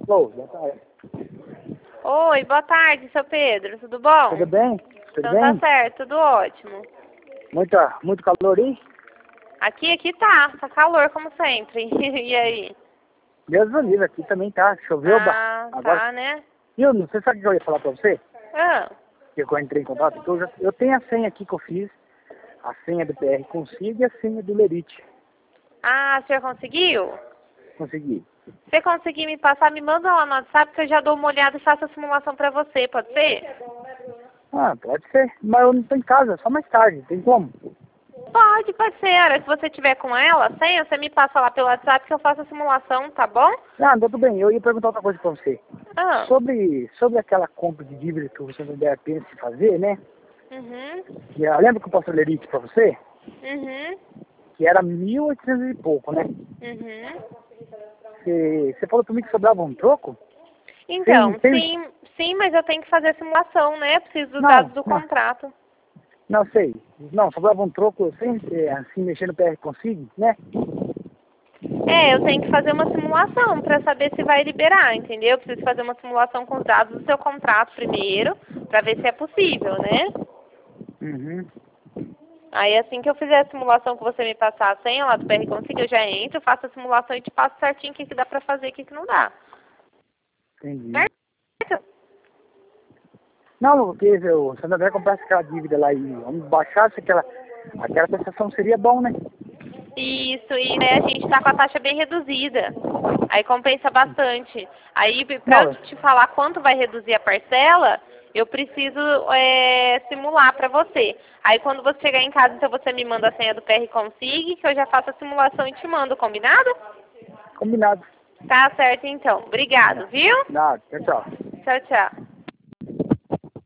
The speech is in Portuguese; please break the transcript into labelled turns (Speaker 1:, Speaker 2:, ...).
Speaker 1: Alô, boa tarde.
Speaker 2: Oi, boa tarde, seu Pedro. Tudo bom?
Speaker 1: Tudo bem? Tudo
Speaker 2: Então
Speaker 1: bem?
Speaker 2: tá certo, tudo ótimo.
Speaker 1: Muito calor aí?
Speaker 2: Aqui tá calor como sempre. E aí?
Speaker 1: Deus do livre, aqui também tá. Choveu agora.
Speaker 2: Tá, né?
Speaker 1: Viu, você sabe o que eu ia falar pra você?
Speaker 2: Ah,
Speaker 1: Que eu entrei em contato? Que eu tenho a senha aqui que eu fiz. A senha do PR Consigo e a senha do Lerite.
Speaker 2: o senhor conseguiu?
Speaker 1: Consegui.
Speaker 2: Se você conseguir me passar, me manda lá no WhatsApp que eu já dou uma olhada e faço a simulação pra você, pode ser?
Speaker 1: Ah, pode ser. Mas eu não tô em casa, só mais tarde. Tem como?
Speaker 2: Pode ser. A hora que você tiver com ela, a senha, você me passa lá pelo WhatsApp que eu faço a simulação, tá bom?
Speaker 1: Ah, tudo bem. Eu ia perguntar outra coisa pra você.
Speaker 2: Ah,
Speaker 1: Sobre aquela compra de dívida que você não der pensa em fazer, né?
Speaker 2: uhum,
Speaker 1: Lembra que eu passei o Lerite pra você?
Speaker 2: uhum,
Speaker 1: Que era 1.800 e pouco, né?
Speaker 2: uhum.
Speaker 1: Você falou pra mim que sobrava um troco?
Speaker 2: Então,
Speaker 1: Tem...
Speaker 2: sim, mas eu tenho que fazer a simulação, né? Preciso dos
Speaker 1: Não,
Speaker 2: dados do
Speaker 1: não,
Speaker 2: contrato.
Speaker 1: não sei. Não, sobrava um troco sem assim, mexer no PR Consigo, né?
Speaker 2: Eu tenho que fazer uma simulação para saber se vai liberar, entendeu? Eu preciso fazer uma simulação com os dados do seu contrato primeiro, para ver se é possível, né?
Speaker 1: Uhum,
Speaker 2: Aí assim que eu fizer a simulação que você me passar a senha lá do PR Consigo, eu já entro, faço a simulação e te passo certinho o que dá para fazer e o que não dá.
Speaker 1: entendi.
Speaker 2: Certo?
Speaker 1: Não, porque se o Santander comprasse aquela dívida lá e baixasse aquela prestação, seria bom, né?
Speaker 2: Isso, e né, a gente está com a taxa bem reduzida. Aí compensa bastante. Aí, para eu
Speaker 1: Não,
Speaker 2: te falar quanto vai reduzir a parcela, eu preciso simular para você. Aí quando você chegar em casa, então você me manda a senha do PR Consig, que eu já faço a simulação e te mando, combinado?
Speaker 1: combinado.
Speaker 2: Tá certo então. Obrigado, viu?
Speaker 1: Nada, tchau.
Speaker 2: Tchau, tchau.